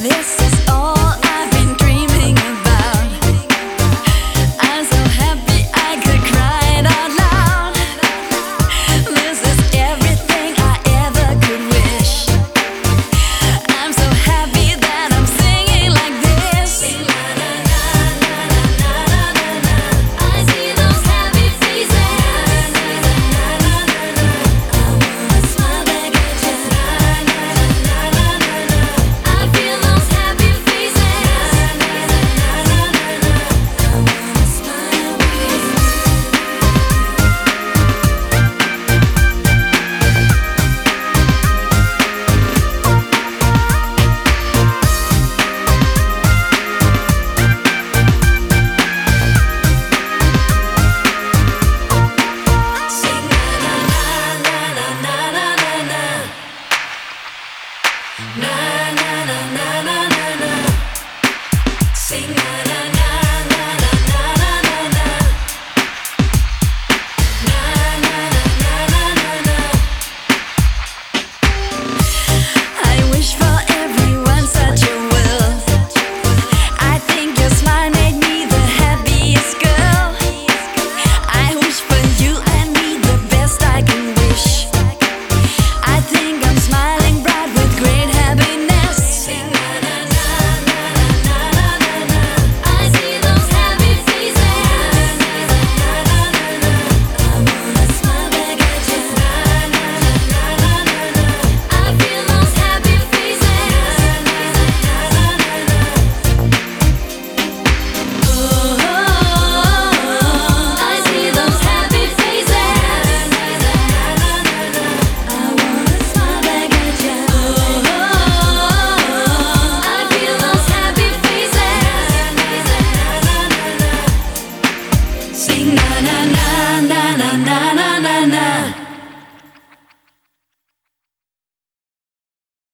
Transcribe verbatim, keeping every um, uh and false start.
This is all I've been dreaming about. I'm so happy I could cry it out loud. This is everything I ever could wish. I'm so happy that I'm singing like this. I see those happy faces. I wanna smile back at you. I feel those happy faces. I wanna smile with you. Sing na na na na na na na na. Na na na na na na na. Sing na na na na na na na na na. Na na na na na na na. I wish for everyone such a will. I think your smile made me the happiest girl. I wish for you and me the best I can wish. I think I'm smiling bright with great happiness. Sing na na na na na na na na. I see those happy faces. Na na na na. I wanna smile back at you. Na na na na na na. I feel those happy faces. Na na na na na. Oh, I see those happy faces. Na na na na na. I wanna smile back at you. Oh, I feel those happy faces. Na na na na na. Sing na na na na na na na na.